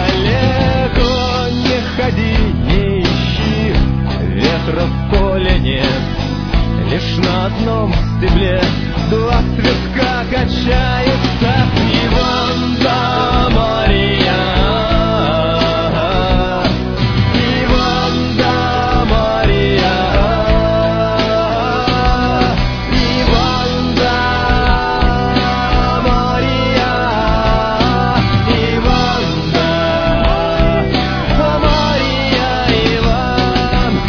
далеко не ходи, не ищи, ветра в поле нет. Лишь на одном стебле два цветка качаются. Иван да Мария, Иван да Мария, Иван да Мария, Иван да Мария, Иван.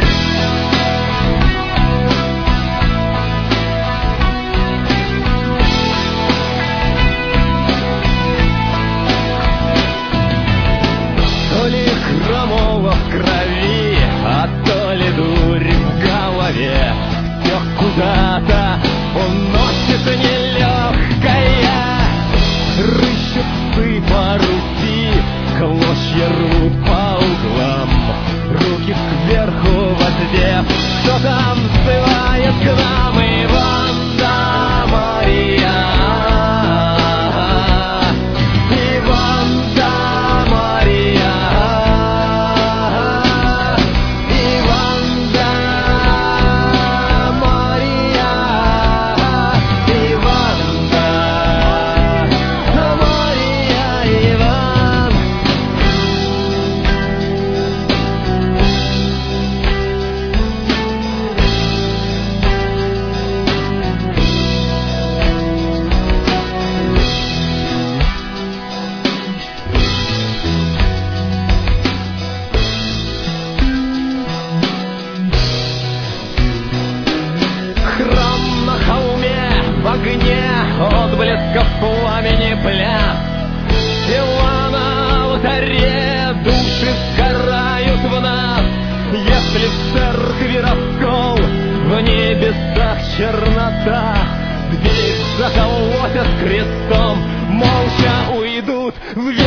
То ли хромого в крови, а то ли дурь в голове. Все куда-то уносит нелегкая. Рыщут псы по Руси, клочья рвут по углам. Руки кверху воздев, кто там взывает к нам? Иван да Мария, Иван да Мария, Иван да Мария, Иван да Мария, Иван. Храм на холме в огне, отблесков пламени пляс. Тела на алтаре, души сгорают в нас. Если в церкви раскол, в небесах чернота, дверь заколотят крестом, молча уйдут в